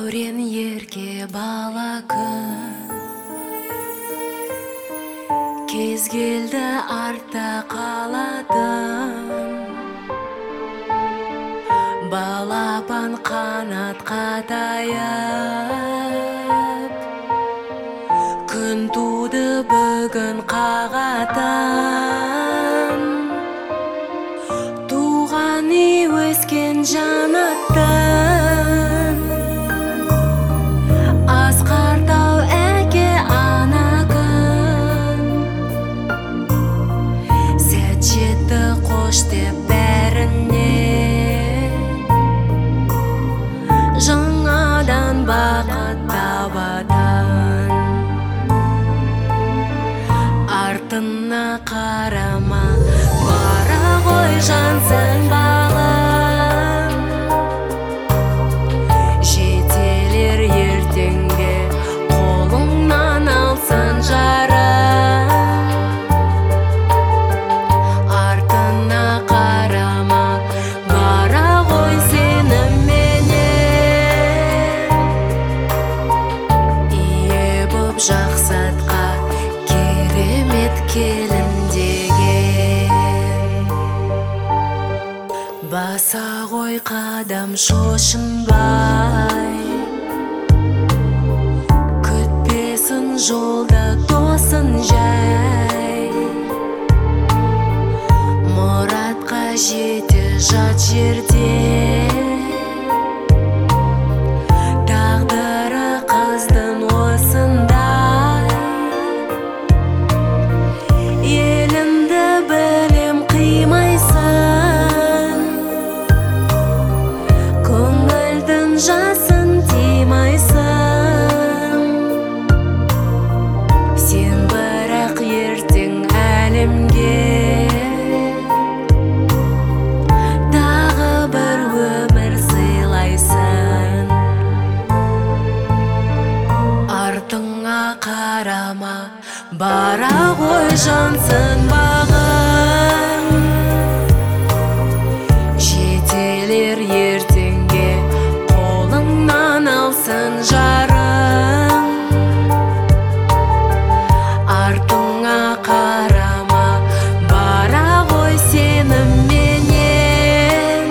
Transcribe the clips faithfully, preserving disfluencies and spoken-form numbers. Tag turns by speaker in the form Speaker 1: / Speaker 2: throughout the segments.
Speaker 1: дәурен ерке бала күн, кез келді артта қалатын. Балапан қанатқа таяп, күн туды бүгін қағатын. Туған үй өскен жанаттан, асқар тау әке ана күн. Сәт жетті қош деп бәріне, жаңадан бақыт табатын. Артына қарама, бара ғой жансың бағым. Жетелер ертеңге, қолыңнан алсын жарым. Артына қарама, бара ғой сеніменен. Ие боп жақсы атқа, керемет келін деген. Баса ғой қадам шошынбай, күтпесін жолда тосын жай. Мұратқа жете жат жерде, тағдыры қыздың осындай. Елімді білем қимайсың, көңілдің жасын тимайсың. Сен бірақ ертең әлемге тағы бір өмір сыйлайсың. Артыңа қарама, бара ғой жансың бағым. Жетелер ертеңге, қолыңнан алсын жарым. Артыңа қарама, бара ғой сеніменен.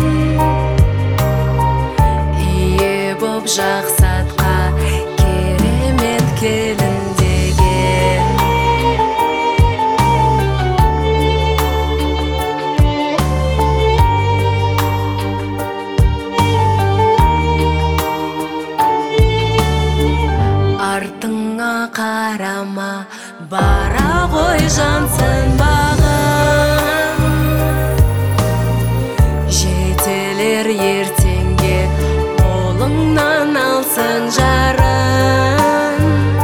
Speaker 1: Ие боп жақсы атқа, керемет келін деген. Артыңа қарама, бара ғой жансың бағым. Жетелер ертеңге, қолыңнан алсын жарым.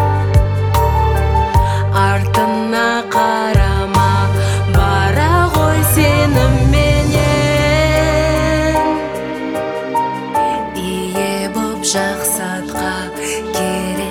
Speaker 1: Артына қарама, бара ғой сеніменен. Ие боп жақсы атқа, керемет